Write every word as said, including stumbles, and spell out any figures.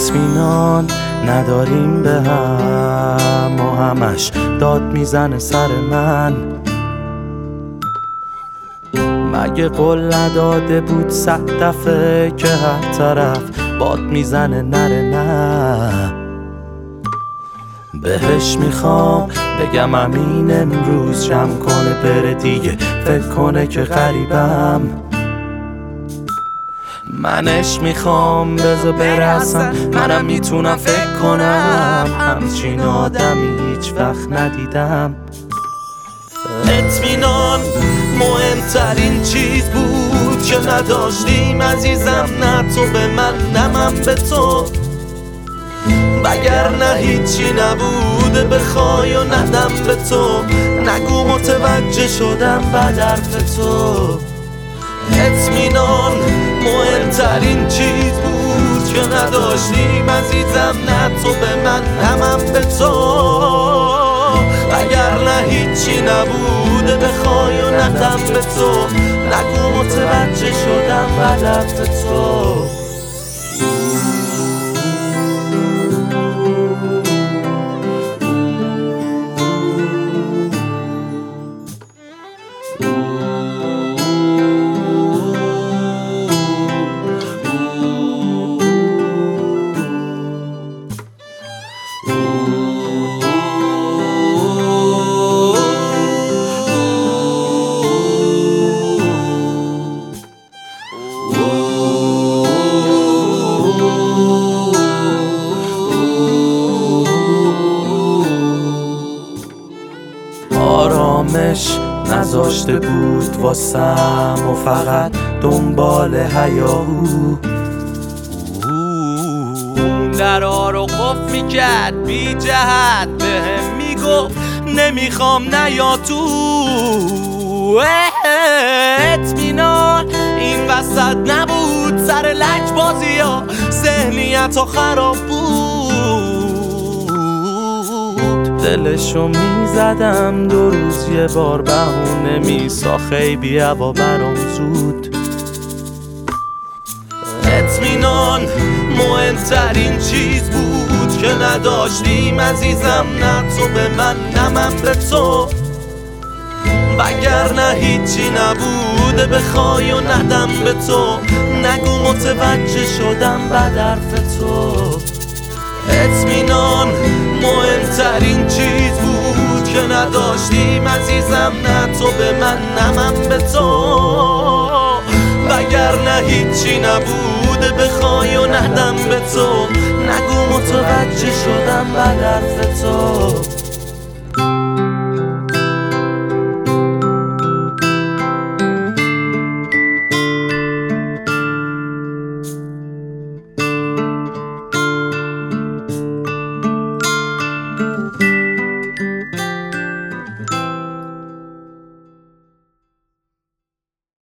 اطمینان نداریم به هم و همش داد میزنه سر من. مگه قول نداده بود صد دفعه که هر طرف باد میزنه نره نه؟ بهش میخوام بگم امین امروز جمع کنه بره دیگه، فکر کنه که غریبم. منش میخوام بذار برسم، منم میتونم فکر کنم همچین آدمی هیچ وقت ندیدم. اطمینان مهمترین چیز بود که نداشتیم عزیزم، نه تو به من نه من به تو، وگرنه هیچی نبوده بخوای و ندم به تو. نگو متوجه شدم بد حرف تو. اطمینان مهمترین چیز بود که نداشتیم عزیزم، نه تو به من نه من به تو، وگرنه هیچی نبوده بخوای و ندم به تو. نگو متوجه شدم بد حرف تو. آرامش نذاشته بود واسم و فقط دنبال هیاهو درها رو قفل میکرد بی جهت، بهم میگفت نمیخوام نیا تو. اطمینان این وسط نبود، سر لج بازی ها ذهنیت ها خراب بود. دلشو میزدم دو روز یه بار بهونه میسا خیلی هوا برام زود. اطمینان مهمترین چیز بود که نداشتیم عزیزم، نه تو به من نه من به تو، وگرنه هیچی نبوده بخوای و ندم به تو. نگو متوجه شدم بد حرف تو. اطمینان مهمترین چیز بود که نداشتیم عزیزم، نه تو به من نه من به تو، وگرنه هیچی نبوده بخوای و ندم به تو. نگو متوجه شدم بد حرف تو.